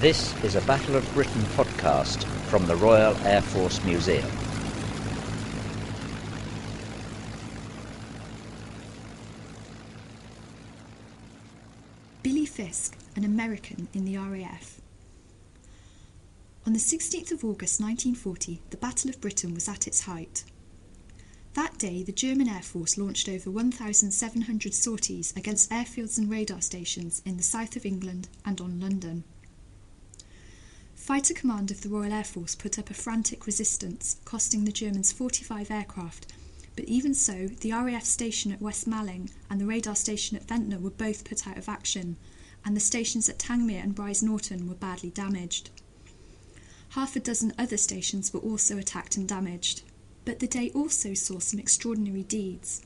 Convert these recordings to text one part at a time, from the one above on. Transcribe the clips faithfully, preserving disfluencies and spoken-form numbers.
This is a Battle of Britain podcast from the Royal Air Force Museum. Billy Fisk, an American in the R A F. On the sixteenth of August nineteen forty, the Battle of Britain was at its height. That day, the German Air Force launched over one thousand seven hundred sorties against airfields and radar stations in the south of England and on London. Fighter Command of the Royal Air Force put up a frantic resistance, costing the Germans forty-five aircraft, but even so, the R A F station at West Malling and the radar station at Ventnor were both put out of action, and the stations at Tangmere and Brize Norton were badly damaged. Half a dozen other stations were also attacked and damaged, but the day also saw some extraordinary deeds.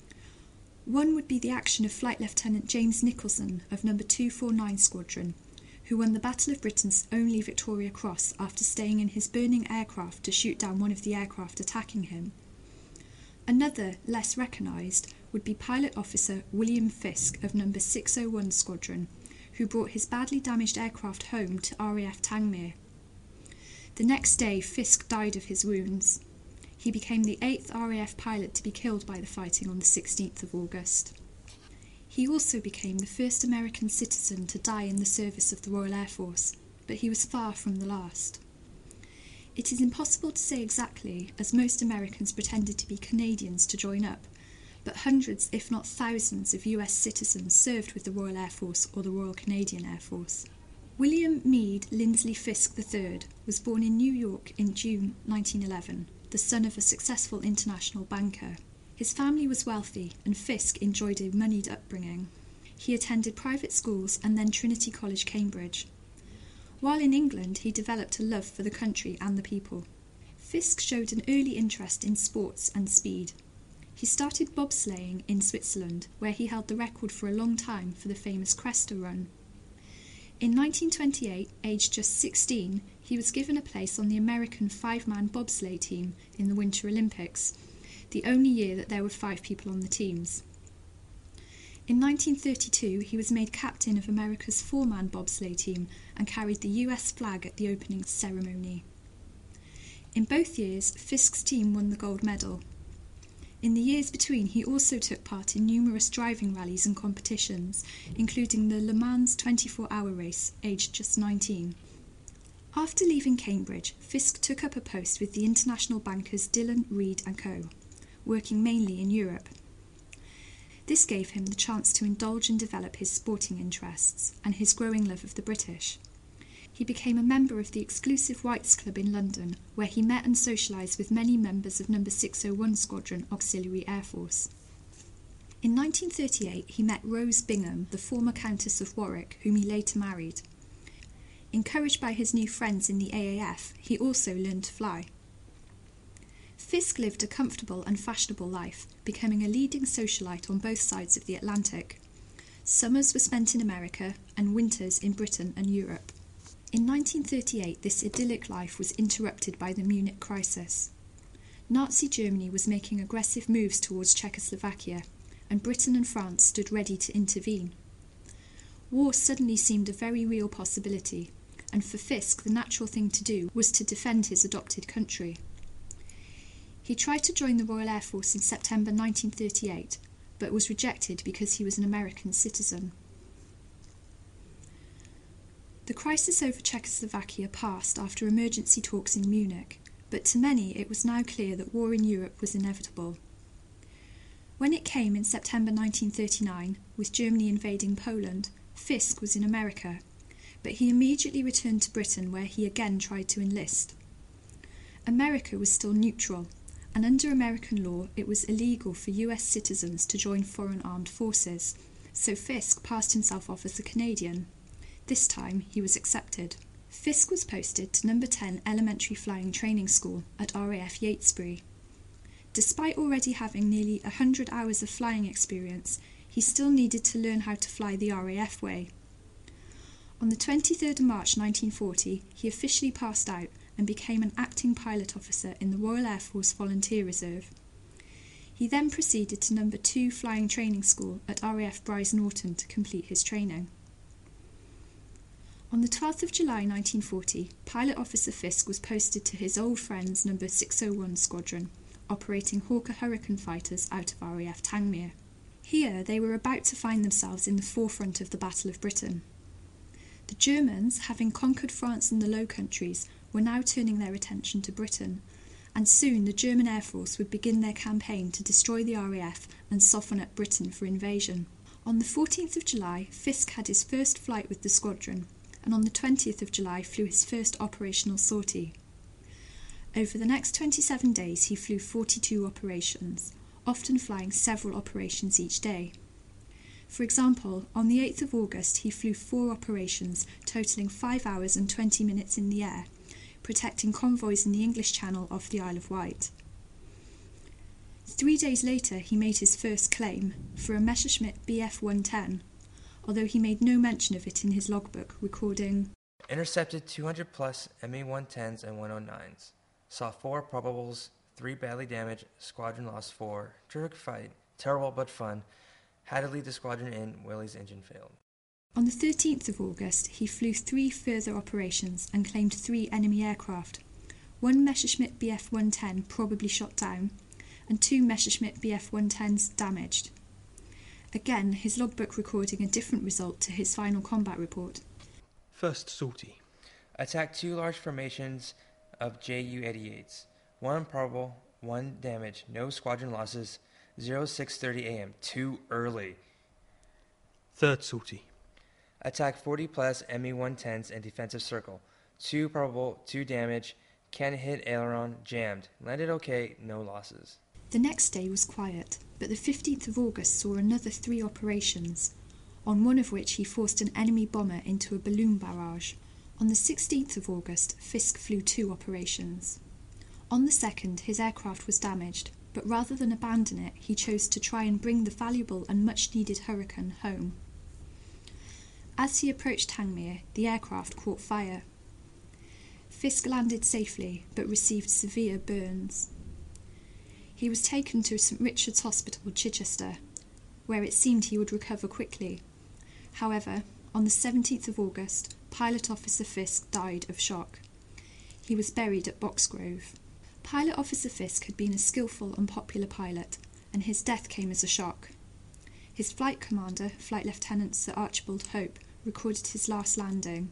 One would be the action of Flight Lieutenant James Nicholson of number two forty-nine Squadron, who won the Battle of Britain's only Victoria Cross after staying in his burning aircraft to shoot down one of the aircraft attacking him. Another, less recognised, would be Pilot Officer William Fisk of number six oh one Squadron, who brought his badly damaged aircraft home to R A F Tangmere. The next day, Fisk died of his wounds. He became the eighth R A F pilot to be killed by the fighting on the sixteenth of August. He also became the first American citizen to die in the service of the Royal Air Force, but he was far from the last. It is impossible to say exactly, as most Americans pretended to be Canadians to join up, but hundreds, if not thousands, of U S citizens served with the Royal Air Force or the Royal Canadian Air Force. William Meade Lindsley Fisk the third was born in New York in June nineteen eleven, the son of a successful international banker. His family was wealthy, and Fisk enjoyed a moneyed upbringing. He attended private schools and then Trinity College, Cambridge. While in England, he developed a love for the country and the people. Fisk showed an early interest in sports and speed. He started bobsleighing in Switzerland, where he held the record for a long time for the famous Cresta Run. In nineteen twenty-eight, aged just sixteen, he was given a place on the American five-man bobsleigh team in the Winter Olympics, the only year that there were five people on the teams. In nineteen thirty-two, he was made captain of America's four-man bobsleigh team and carried the U S flag at the opening ceremony. In both years, Fisk's team won the gold medal. In the years between, he also took part in numerous driving rallies and competitions, including the Le Mans twenty-four hour race, aged just nineteen. After leaving Cambridge, Fisk took up a post with the international bankers Dillon, Read and Co, working mainly in Europe. This gave him the chance to indulge and develop his sporting interests and his growing love of the British. He became a member of the exclusive Whites Club in London, where he met and socialised with many members of number six oh one Squadron Auxiliary Air Force. In nineteen thirty-eight, he met Rose Bingham, the former Countess of Warwick, whom he later married. Encouraged by his new friends in the A A F, he also learned to fly. Fisk lived a comfortable and fashionable life, becoming a leading socialite on both sides of the Atlantic. Summers were spent in America and winters in Britain and Europe. In nineteen thirty-eight, this idyllic life was interrupted by the Munich crisis. Nazi Germany was making aggressive moves towards Czechoslovakia, and Britain and France stood ready to intervene. War suddenly seemed a very real possibility, and for Fisk the natural thing to do was to defend his adopted country. He tried to join the Royal Air Force in September nineteen thirty-eight, but was rejected because he was an American citizen. The crisis over Czechoslovakia passed after emergency talks in Munich, but to many it was now clear that war in Europe was inevitable. When it came in September nineteen thirty-nine, with Germany invading Poland, Fisk was in America, but he immediately returned to Britain, where he again tried to enlist. America was still neutral, and under American law it was illegal for U S citizens to join foreign armed forces, so Fisk passed himself off as a Canadian. This time he was accepted. Fisk was posted to number ten Elementary Flying Training School at R A F Yatesbury. Despite already having nearly one hundred hours of flying experience, he still needed to learn how to fly the R A F way. On the twenty-third of March nineteen forty, he officially passed out and became an acting pilot officer in the Royal Air Force Volunteer Reserve. He then proceeded to number two Flying Training School at R A F Brize Norton to complete his training. On the twelfth of July nineteen forty, Pilot Officer Fisk was posted to his old friend's number six oh one Squadron, operating Hawker Hurricane fighters out of R A F Tangmere. Here they were about to find themselves in the forefront of the Battle of Britain. The Germans, having conquered France and the Low Countries, were now turning their attention to Britain, and soon the German Air Force would begin their campaign to destroy the R A F and soften up Britain for invasion. On the fourteenth of July, Fisk had his first flight with the squadron, and on the twentieth of July flew his first operational sortie. Over the next twenty-seven days he flew forty-two operations, often flying several operations each day. For example, on the eighth of August he flew four operations, totalling five hours and twenty minutes in the air, protecting convoys in the English Channel off the Isle of Wight. Three days later he made his first claim, for a Messerschmitt B F one ten, although he made no mention of it in his logbook, recording, "Intercepted two hundred plus M A one tens and one oh nines. Saw four probables, three badly damaged, squadron lost four, terrific fight, terrible but fun, had to lead the squadron in, Willie's engine failed." On the thirteenth of August he flew three further operations and claimed three enemy aircraft, one Messerschmitt B F one ten probably shot down, and two Messerschmitt B F one tens damaged. Again, his logbook recording a different result to his final combat report. First sortie. Attacked two large formations of J U eighty-eights. One probable, one damage, no squadron losses, oh six thirty a.m., too early. Third sortie. Attacked forty plus M A one tens in defensive circle. Two probable, two damage, can't hit aileron, jammed. Landed okay, no losses. The next day was quiet, but the fifteenth of August saw another three operations, on one of which he forced an enemy bomber into a balloon barrage. On the sixteenth of August, Fisk flew two operations. On the second, his aircraft was damaged, but rather than abandon it, he chose to try and bring the valuable and much-needed Hurricane home. As he approached Tangmere, the aircraft caught fire. Fisk landed safely, but received severe burns. He was taken to St Richard's Hospital, Chichester, where it seemed he would recover quickly. However, on the seventeenth of August, Pilot Officer Fisk died of shock. He was buried at Boxgrove. Pilot Officer Fisk had been a skillful and popular pilot, and his death came as a shock. His flight commander, Flight Lieutenant Sir Archibald Hope, recorded his last landing.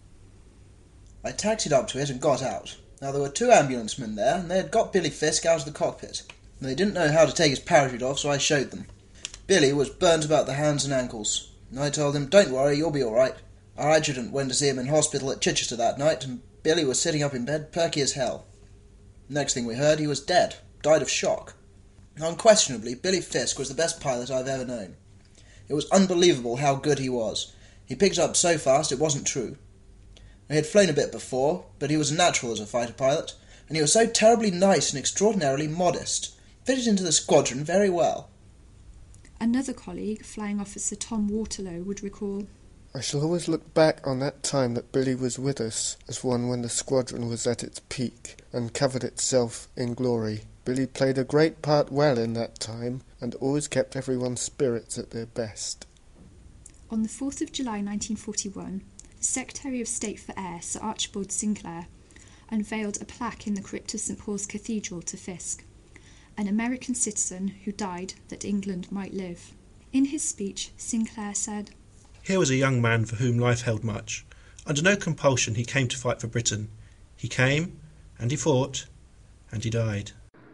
"I taxied up to it and got out. Now there were two ambulance men there, and they had got Billy Fisk out of the cockpit. They didn't know how to take his parachute off, so I showed them. Billy was burnt about the hands and ankles. I told him, 'Don't worry, you'll be all right.' Our adjutant went to see him in hospital at Chichester that night, and Billy was sitting up in bed, perky as hell. Next thing we heard, he was dead, died of shock. Unquestionably, Billy Fisk was the best pilot I've ever known. It was unbelievable how good he was. He picked up so fast it wasn't true. He had flown a bit before, but he was a natural as a fighter pilot, and he was so terribly nice and extraordinarily modest. Fitted into the squadron very well." Another colleague, Flying Officer Tom Waterlow, would recall, "I shall always look back on that time that Billy was with us as one when the squadron was at its peak and covered itself in glory. Billy played a great part well in that time and always kept everyone's spirits at their best." On the fourth of July nineteen forty-one, the Secretary of State for Air, Sir Archibald Sinclair, unveiled a plaque in the crypt of St Paul's Cathedral to Fisk, an American citizen who died that England might live. In his speech, Sinclair said, "Here was a young man for whom life held much. Under no compulsion he came to fight for Britain. He came, and he fought, and he died."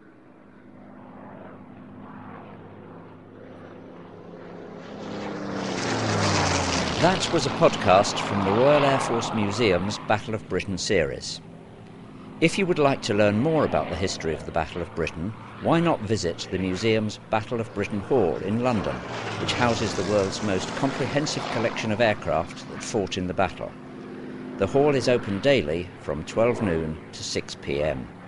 That was a podcast from the Royal Air Force Museum's Battle of Britain series. If you would like to learn more about the history of the Battle of Britain, why not visit the museum's Battle of Britain Hall in London, which houses the world's most comprehensive collection of aircraft that fought in the battle. The hall is open daily from twelve noon to six p m.